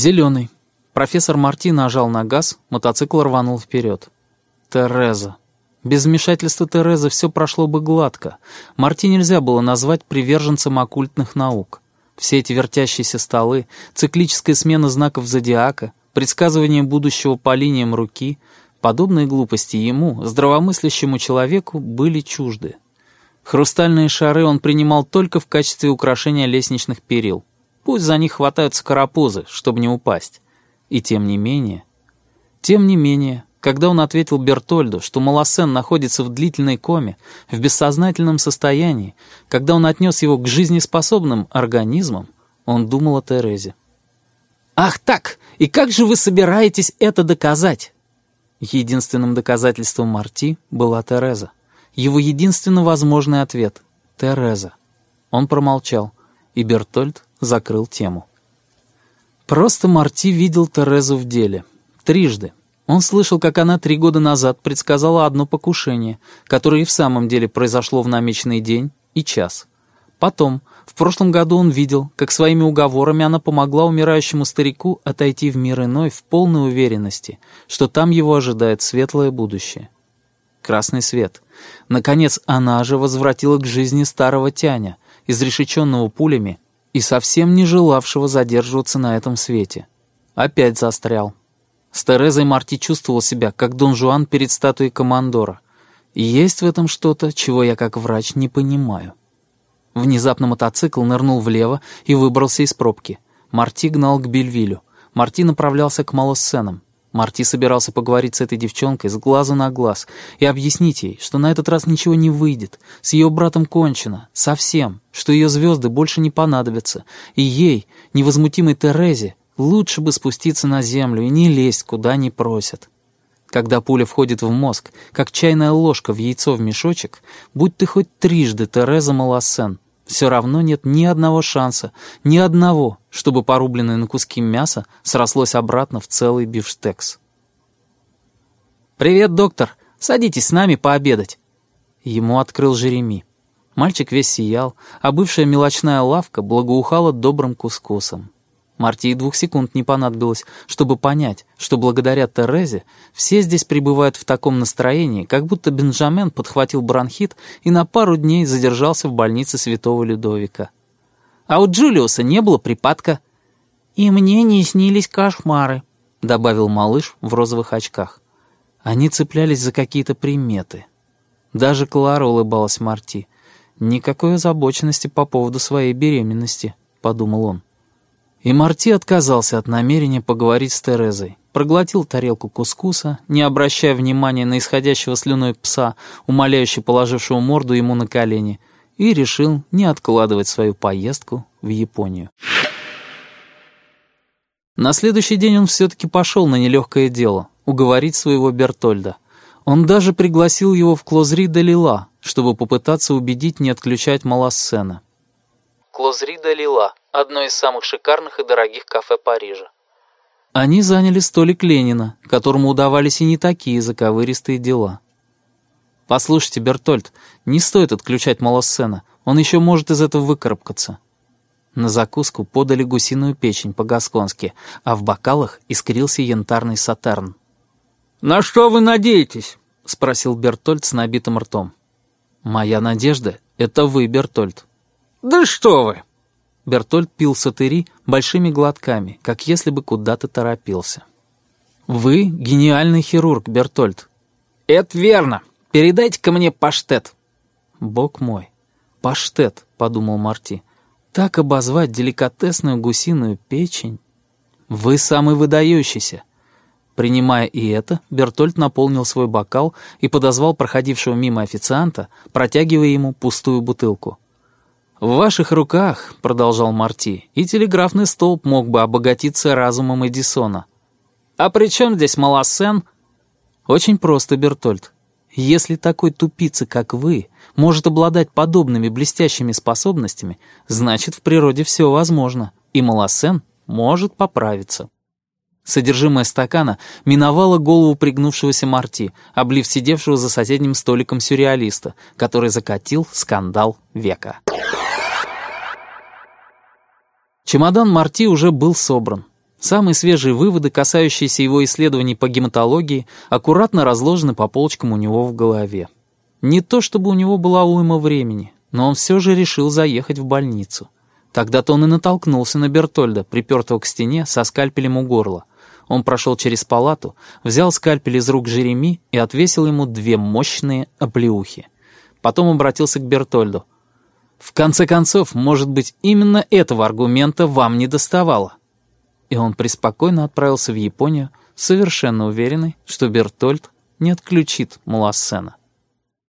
Зеленый. Профессор Марти нажал на газ, мотоцикл рванул вперед. Тереза. Без вмешательства Терезы все прошло бы гладко. Марти нельзя было назвать приверженцем оккультных наук. Все эти вертящиеся столы, циклическая смена знаков зодиака, предсказывание будущего по линиям руки, подобные глупости ему, здравомыслящему человеку, были чужды. Хрустальные шары он принимал только в качестве украшения лестничных перил. Пусть за них хватаются карапузы, чтобы не упасть. И тем не менее, когда он ответил Бертольду, что Малассен находится в длительной коме, в бессознательном состоянии, когда он отнес его к жизнеспособным организмам, он думал о Терезе. «Ах так! И как же вы собираетесь это доказать?» Единственным доказательством Марти была Тереза. Его единственно возможный ответ — Тереза. Он промолчал, и Бертольд закрыл тему. Просто Марти видел Терезу в деле. Трижды. Он слышал, как она 3 года назад предсказала одно покушение, которое и в самом деле произошло в намеченный день и час. Потом, в прошлом году он видел, как своими уговорами она помогла умирающему старику отойти в мир иной в полной уверенности, что там его ожидает светлое будущее. Красный свет. Наконец, она же возвратила к жизни старого Тяня, изрешеченного пулями и совсем не желавшего задерживаться на этом свете. Опять застрял. С Терезой Марти чувствовал себя, как Дон Жуан перед статуей командора. И есть в этом что-то, чего я как врач не понимаю. Внезапно мотоцикл нырнул влево и выбрался из пробки. Марти гнал к Бельвилю. Марти направлялся к Малассенам. Марти собирался поговорить с этой девчонкой с глазу на глаз и объяснить ей, что на этот раз ничего не выйдет, с ее братом кончено, совсем, что ее звезды больше не понадобятся, и ей, невозмутимой Терезе, лучше бы спуститься на землю и не лезть, куда не просят. Когда пуля входит в мозг, как чайная ложка в яйцо в мешочек, будь ты хоть трижды Тереза Малассен, все равно нет ни одного шанса, ни одного, чтобы порубленное на куски мясо срослось обратно в целый бифштекс. «Привет, доктор! Садитесь с нами пообедать!» Ему открыл Жереми. Мальчик весь сиял, а бывшая мелочная лавка благоухала добрым кускусом. Марти и 2 секунд не понадобилось, чтобы понять, что благодаря Терезе все здесь пребывают в таком настроении, как будто Бенджамен подхватил бронхит и на пару дней задержался в больнице Святого Людовика. А у Джулиуса не было припадка. «И мне не снились кошмары», — добавил малыш в розовых очках. Они цеплялись за какие-то приметы. Даже Клара улыбалась Марти. «Никакой озабоченности по поводу своей беременности», — подумал он. И Марти отказался от намерения поговорить с Терезой, проглотил тарелку кускуса, не обращая внимания на исходящего слюной пса, умоляюще положившего морду ему на колени, и решил не откладывать свою поездку в Японию. На следующий день он все-таки пошел на нелегкое дело — уговорить своего Бертольда. Он даже пригласил его в Клозри де Лила, чтобы попытаться убедить не отключать Малассена. Клозри де Лила — одно из самых шикарных и дорогих кафе Парижа. Они заняли столик Ленина, которому удавались и не такие заковыристые дела. «Послушайте, Бертольд, не стоит отключать Малассена, он еще может из этого выкарабкаться». На закуску подали гусиную печень по-гасконски, а в бокалах искрился янтарный сатерн. «На что вы надеетесь?» — спросил Бертольд с набитым ртом. «Моя надежда — это вы, Бертольд». «Да что вы!» Бертольд пил сатери большими глотками, как если бы куда-то торопился. «Вы гениальный хирург, Бертольд». «Это верно. Передайте-ка мне паштет». «Бог мой, паштет», — подумал Марти. «Так обозвать деликатесную гусиную печень? Вы самый выдающийся». Принимая и это, Бертольд наполнил свой бокал и подозвал проходившего мимо официанта, протягивая ему пустую бутылку. «В ваших руках, — продолжал Марти, — и телеграфный столб мог бы обогатиться разумом Эдисона». «А при чем здесь Малассен?» «Очень просто, Бертольд. Если такой тупица, как вы, может обладать подобными блестящими способностями, значит, в природе все возможно, и Малассен может поправиться». Содержимое стакана миновало голову пригнувшегося Марти, облив сидевшего за соседним столиком сюрреалиста, который закатил скандал века. Чемодан Марти уже был собран. Самые свежие выводы, касающиеся его исследований по гематологии, аккуратно разложены по полочкам у него в голове. Не то чтобы у него была уйма времени, но он все же решил заехать в больницу. Тогда-то он и натолкнулся на Бертольда, припертого к стене со скальпелем у горла. Он прошел через палату, взял скальпель из рук Жереми и отвесил ему 2 мощные оплеухи. Потом обратился к Бертольду. «В конце концов, может быть, именно этого аргумента вам не доставало». И он преспокойно отправился в Японию, совершенно уверенный, что Бертольд не отключит Малассена.